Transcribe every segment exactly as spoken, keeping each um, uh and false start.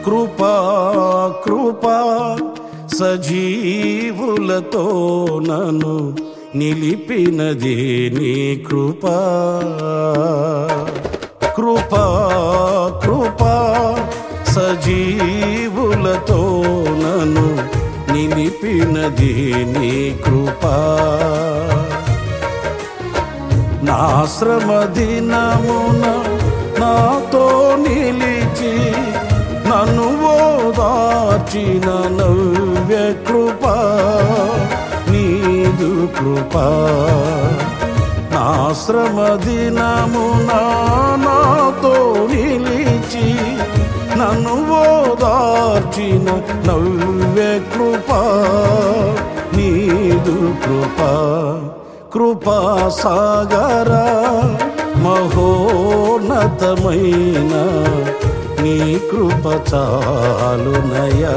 కృపా కృపా సజీవులతో నన్ను నిలిపినది నీ కృపా. కృపా కృపా సజీవులతో నన్ను నిలిపినది నీ కృపా. నా శ్రమ దినమున నాతో నిలిచి నన్ను ఓదార్చిన నవ్య కృపా నీదు కృపా. నా శ్రమ దినమున నాతో నిలిచి నన్ను ఓదార్చిన నవ్య కృపా నీదు కృపా. కృపా సాగర మహోన్నతమైన నీ కృప చాలునయా.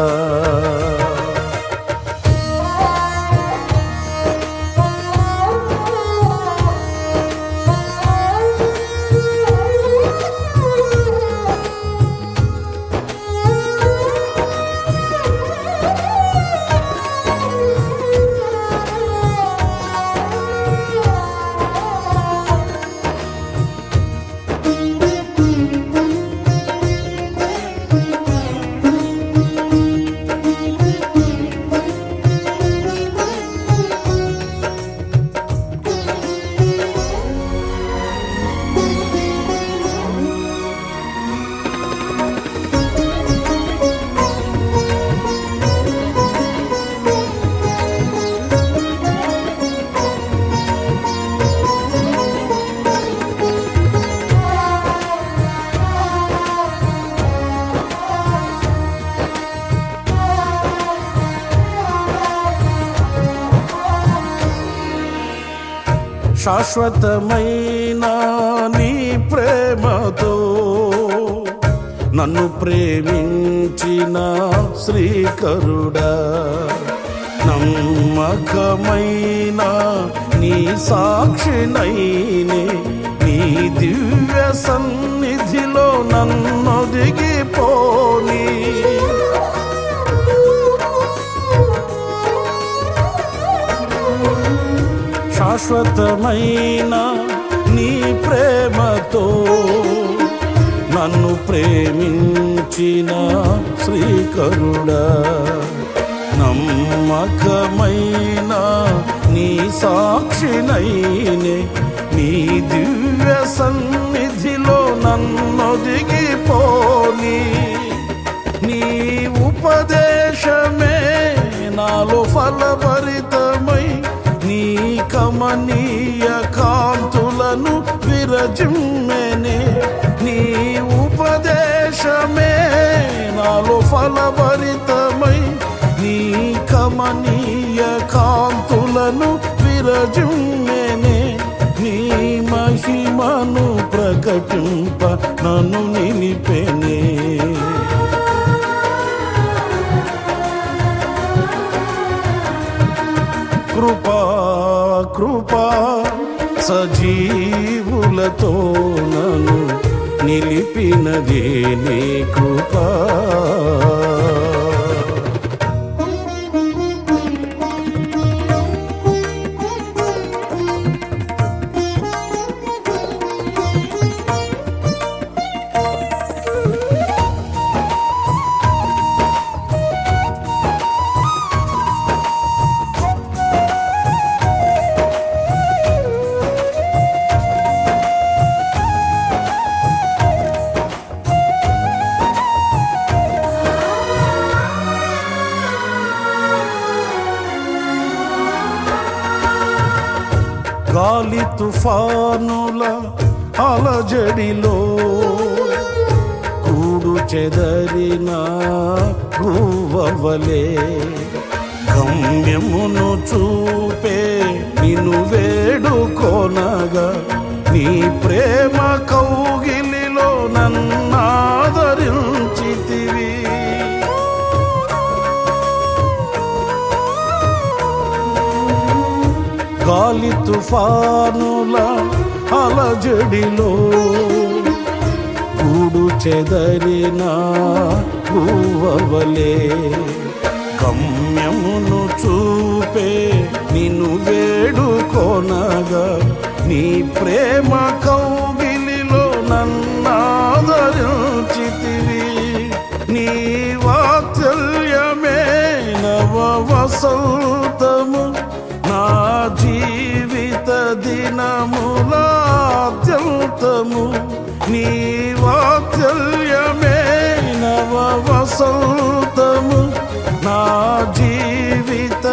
శాశ్వతమైన నీ ప్రేమతో నన్ను ప్రేమించిన శ్రీకరుడా, నమ్మకమైన నీ సాక్షినైనే నీ దివ్య సన్నిధిలో నన్నొదిగిపోని. శాశ్వతమైన నీ ప్రేమతో నన్ను ప్రేమించిన శ్రీకరుడా, నమ్మకమైన నీ సాక్షినైనే నీ దివ్య సన్నిధిలో నన్నొదిగిపోని. నీ ఉపదేశమే నాలో ఫలభరితమై నీ కమనీయ కాంతులను విరజిమ్మెనే. నీ ఉపదేశమే నాలో ఫలభరితమై నీ కమనీయ కాంతులను విరజిమ్మెనే. నీ మహిమను ప్రకటింప నన్ను నిలిపెనే. కృపా కృపా సజీవులతో నన్ను నిలిపినది నీ కృపా. గాలి తుఫానుల అలజడిలో కూడు చెదరిన గువ్వవలే గమ్యమును చూపే నిన్ను వేడుకొనగా నీ ప్రేమ కౌగిలిలో నన్నాదరించితివి. గాలి తుఫానుల అలజడిలో కూడు చెదరిన గువ్వవలే. గమ్యమును చూపే నిన్ను వేడుకొనగా నీ ప్రేమ కౌగిలిలో నన్నాదరించితివి. నీ వాత్సల్యమే నవ వసంతము నా జీవిత దినములాద్యంతము. నీ వాత్సల్యమే నవ వసంతము నా జీవిత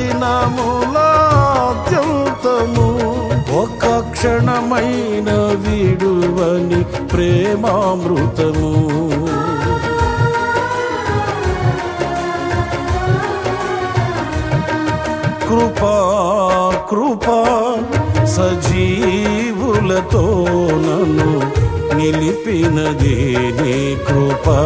దినములాద్యంతము. ఒక్క క్షణమైన విడువని ప్రేమామృతము. కృపా కృపా సజీవులతో నన్ను నిలిపినది నీ కృపా.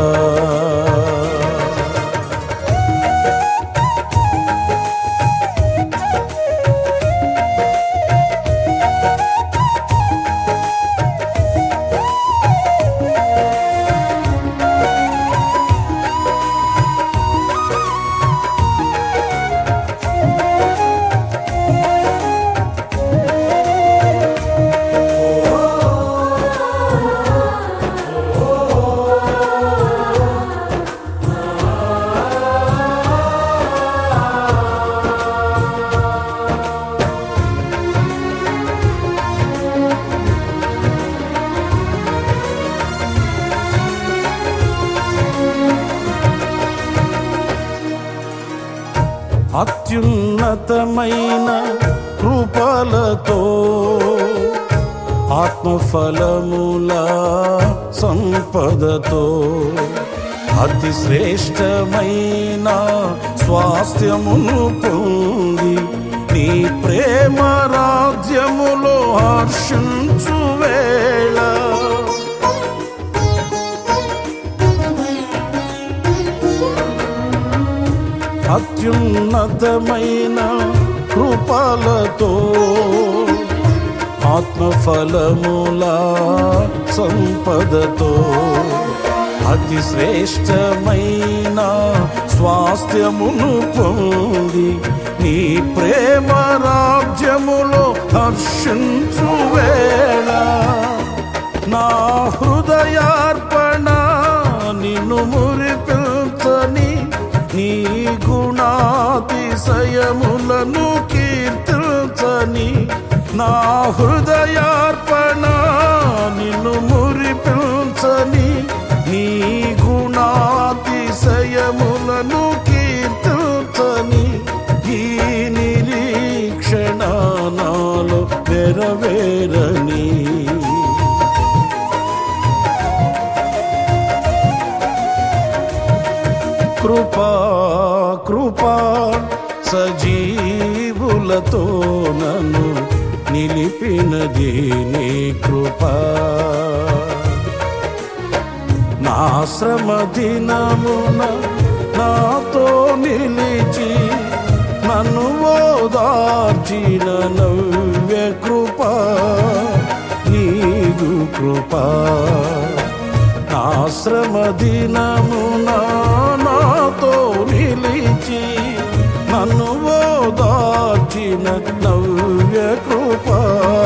అత్యున్నతమైన కృపలతో ఆత్మఫలముల సంపదతో అతి శ్రేష్టమైన స్వాస్థ్యమును పొంది నీ ప్రేమ రాజ్యములో హర్షించు వేళ అత్యున్నతమైన కృపలతో ఆత్మఫలముల సంపదతో అతి శ్రేష్టమైన స్వాస్థ్యమును పొంది నీ ప్రేమ రాజ్యములో హర్షించు వేళ నా హృదయార్పణ నిన్ను మురిపించని నీ గుణాతిశయములను కీర్తించని నా హృదయార్పణ నిన్ను మురిపించని నీ గుణాతిశయములను కీర్తించని ఈ నిరీక్షణ నాలో నెరవేరని కృపా కృపా సజీవులతో నన్ను నిలిపినది నీ కృపా. నా శ్రమ దినమున నాతో నిలిచి నన్ను ఓదార్చిన నవ్య కృపా నీదు కృపా. నా శ్రమ దినమున నాతో నిలిచి నన్ను ఓదార్చిన నవ్య కృపా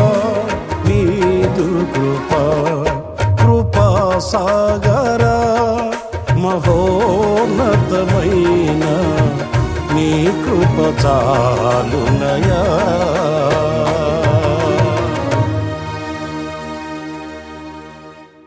నీదు కృపా. కృపా సాగరా మహోన్నతమైన నీ కృప చాలునయా.